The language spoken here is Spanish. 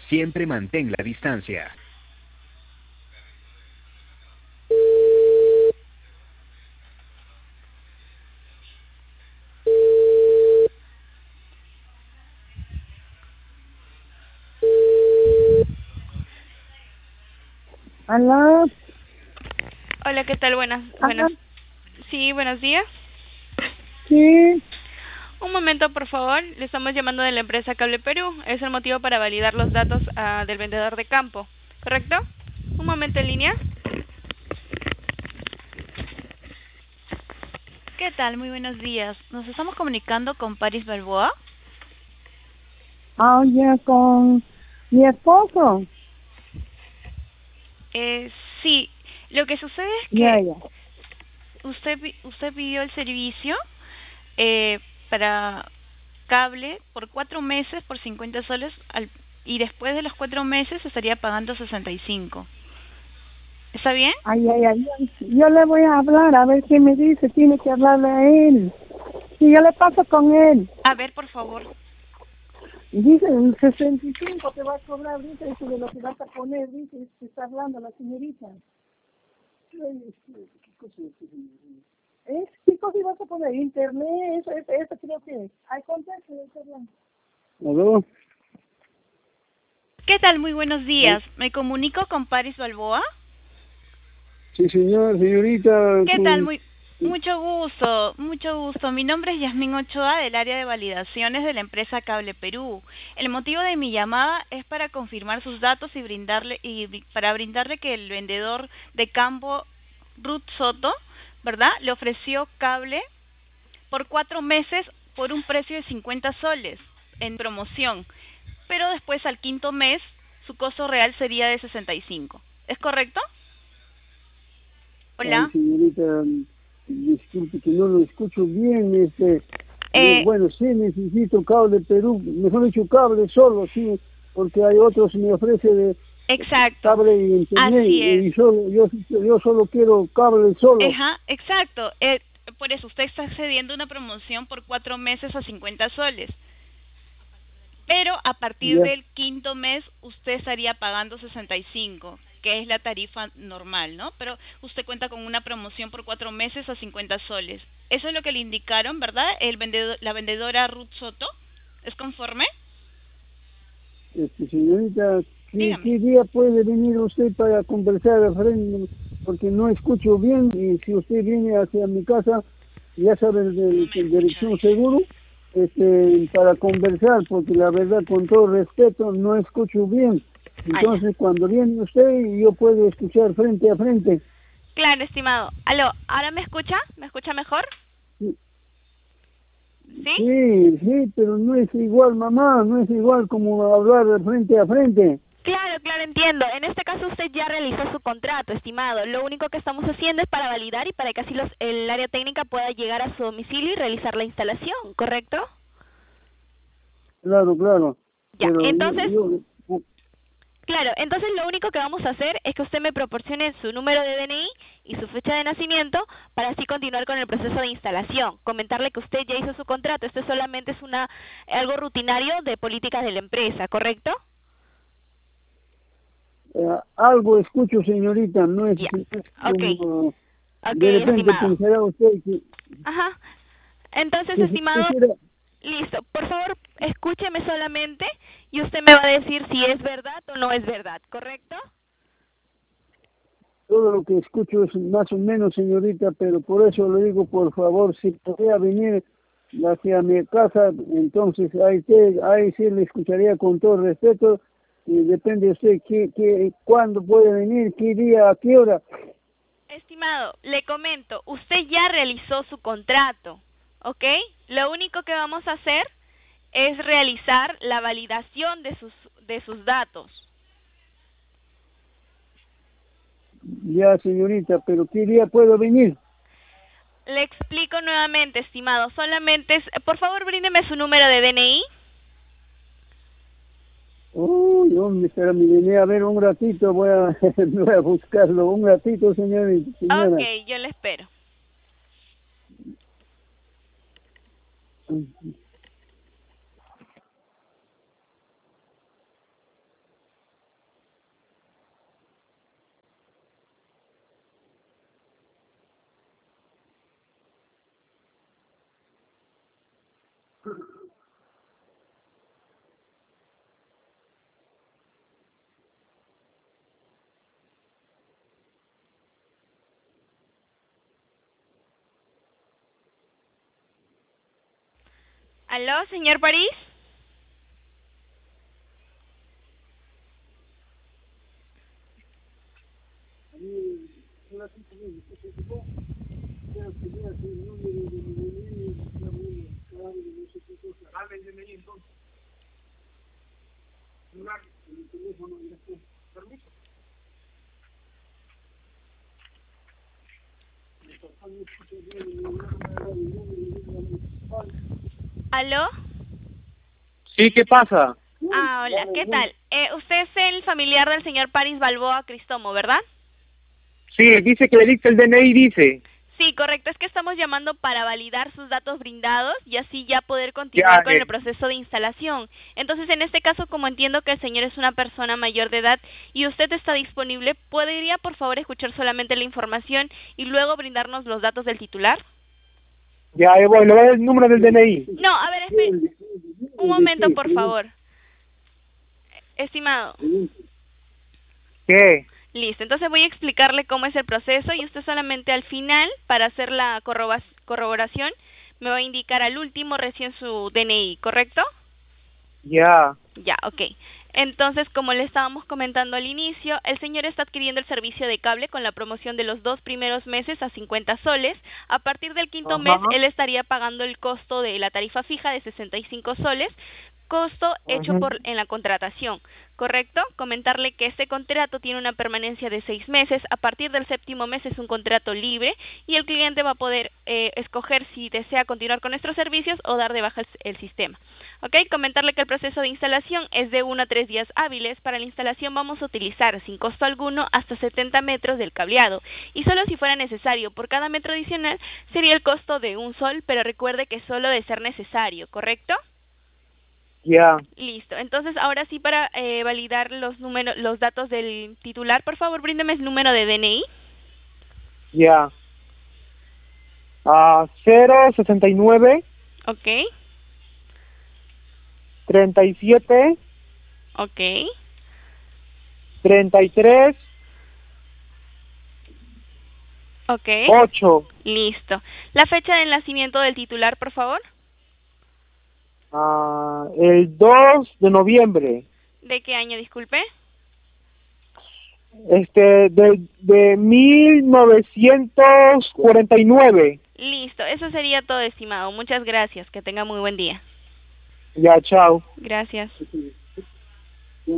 Siempre mantén la distancia. Aló, Hola, ¿qué tal? ajá, Sí, buenos días. sí, Un momento, por favor. Le estamos llamando de la empresa Cable Perú. Es el motivo para validar los datos del vendedor de campo, ¿correcto? Un momento en línea. ¿Qué tal? Muy buenos días. Nos estamos comunicando con Paris Balboa. oye, con mi esposo, Sí, lo que sucede es ya, que ya, usted pidió el servicio eh, para cable por 4 meses por 50 soles y después de los 4 meses estaría pagando 65. ¿Está bien? ay, ay, ay, yo le voy a hablar, a ver qué me dice, tiene que hablarle a él, y yo le paso con él, A ver, por favor. dice, el 65 te va a cobrar, dice, eso de lo que vas a poner, dice, que está hablando la señorita. Ay, ¿qué cosa es eso? ¿Qué cosa vas a poner? Internet, eso creo que es. Hay contacto, está hablando. ¿Aló? ¿Qué tal? Muy buenos días. Me comunico con Paris Balboa. Sí, señor, señorita, ¿Qué tal? Mucho gusto, mucho gusto. Mi nombre es Yasmín Ochoa del área de validaciones de la empresa Cable Perú. El motivo de mi llamada es para confirmar sus datos para brindarle que el vendedor de campo Ruth Soto, ¿verdad? Le ofreció cable por 4 meses por un precio de 50 soles en promoción, pero después al quinto mes su costo real sería de 65. ¿Es correcto? ay, Hola. señorita, disculpe que no lo escucho bien, Eh, bueno, sí necesito cable Perú, mejor dicho cable solo, sí, porque hay otros que me ofrece de exacto. cable y internet, Así es. y yo solo quiero cable solo. Ajá, exacto. Por eso usted está accediendo a una promoción por 4 meses a 50 soles. Pero a partir Ya, del quinto mes usted estaría pagando 65, que es la tarifa normal, ¿no? Pero usted cuenta con una promoción por 4 meses a 50 soles. Eso es lo que le indicaron, ¿verdad? La vendedora Ruth Soto. ¿Es conforme? señorita, Dígame. ¿qué día puede venir usted para conversar al frente? Porque no escucho bien, y si usted viene hacia mi casa, ya sabe No me el escucha, dirección dice. seguro, para conversar, porque la verdad, con todo respeto, no escucho bien. Ah, ya. Entonces, cuando viene usted, yo puedo escuchar frente a frente. Claro, estimado. Aló, ¿ahora me escucha? ¿Me escucha mejor? Sí, ¿Sí? sí, pero no es igual, mamá, no es igual como hablar de frente a frente. Claro, claro, entiendo. En este caso usted ya realizó su contrato, estimado. Lo único que estamos haciendo es para validar y para que así el área técnica pueda llegar a su domicilio y realizar la instalación, ¿correcto? Claro, claro, Ya, pero entonces, yo claro, entonces lo único que vamos a hacer es que usted me proporcione su número de DNI y su fecha de nacimiento para así continuar con el proceso de instalación. Comentarle que usted ya hizo su contrato. Esto solamente es algo rutinario de políticas de la empresa, ¿correcto? algo escucho, señorita, Ya. no es Ok. como Ok, de repente estimado. pensará usted Ajá. Entonces, que estimado, quisiera listo. Por favor, escúcheme solamente y usted me va a decir si es verdad o no es verdad, ¿correcto? todo lo que escucho es más o menos, señorita, pero por eso le digo, por favor, si podría venir hacia mi casa, entonces ahí sí le escucharía con todo respeto, y depende de usted cuándo puede venir, qué día, a qué hora. Estimado, le comento, usted ya realizó su contrato, ¿ok? Lo único que vamos a hacer es realizar la validación de sus datos. Ya, señorita, pero qué día puedo venir. Le explico nuevamente, estimado, por favor, bríndeme su número de DNI. Uy, hombre, espera, me vine a ver un ratito, voy a buscarlo, un ratito, Ok, señora. yo le espero. ¿Aló, señor París? ¿Aló? Sí, ¿qué pasa? Ah, hola, ¿qué tal? Usted es el familiar del señor París Balboa Cristomo, ¿verdad? Sí, dice que le dicte el DNI, dice. Sí, correcto, es que estamos llamando para validar sus datos brindados y así ya poder continuar Ya, con el proceso de instalación. Entonces, en este caso, como entiendo que el señor es una persona mayor de edad y usted está disponible, ¿podría por favor escuchar solamente la información y luego brindarnos los datos del titular? ya, voy, le voy a dar el número del DNI. No, a ver, espere. Un momento, por favor. Estimado. ¿Qué? Listo, entonces voy a explicarle cómo es el proceso y usted solamente al final, para hacer la corroboración, me va a indicar al último recién su DNI, ¿correcto? Ya, Ya, ok. Entonces, como le estábamos comentando al inicio, el señor está adquiriendo el servicio de cable con la promoción de los 2 primeros meses a 50 soles. A partir del quinto mes, ajá, él estaría pagando el costo de la tarifa fija de 65 soles, costo hecho ajá, en la contratación, ¿correcto? Comentarle que este contrato tiene una permanencia de 6 meses. A partir del séptimo mes es un contrato libre y el cliente va a poder escoger si desea continuar con nuestros servicios o dar de baja el sistema. Ok, comentarle que el proceso de instalación es de 1 a 3 días hábiles. Para la instalación vamos a utilizar sin costo alguno hasta 70 metros del cableado y solo si fuera necesario por cada metro adicional sería el costo de 1 sol, pero recuerde que solo de ser necesario, ¿correcto? ya. Listo, entonces ahora sí para validar los datos del titular, por favor bríndeme el número de DNI. Ya. 069 Ok, 37 ok, 33 ok, 8. listo. La fecha de nacimiento del titular, por favor. El 2 de noviembre. ¿De qué año, disculpe? De 1949. Listo, eso sería todo, estimado. Muchas gracias, que tenga muy buen día. Ya, chao. Gracias.